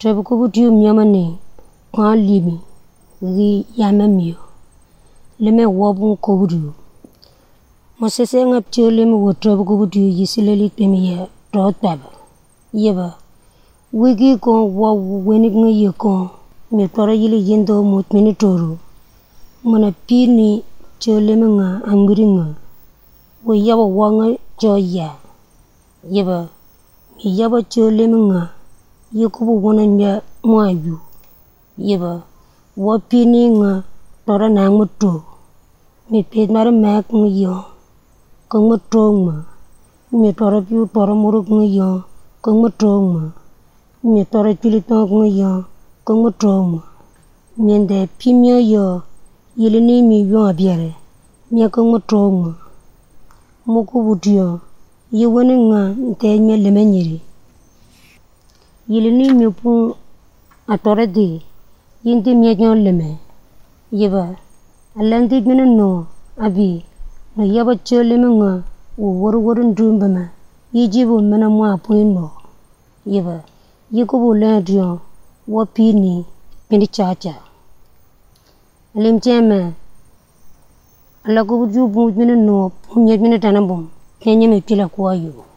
Trabu ko butiu myamane kwa limi gi yamamio leme wobu ko butiu mosese ngap leme wo trabu ko butiu yisileli pemi ya dot baba yeba wigi ko wo weni ngaye ko me tora yili yendo mot mini toru mana pini leme nga anguri nga wo yaba wanga joya yeba mi yaba leme nga yekubu wana mya mwayu yeba wo pini nga tora na ngmuto mi pet mara mak ngyo ko ngmuto ma mi tora piu tora muruk ngyo ko ngmuto ma mi tora pili tong ngyo ko ngmuto ma miende pimyo yo yelini mi yo abiere mi ko ngmuto ma muku budio yewane nga nte nya lemenyiri yelini mi pu atore de yindi mi nyon leme yeba alandi gene no abi no yaba leme nga wo wor ndumba ma yijibu mena mwa puino yeba yikubu ladrio wo pini pindi chacha alim chema ala ko buju bu gene no punya gene tanabum kenya me pila kwa yo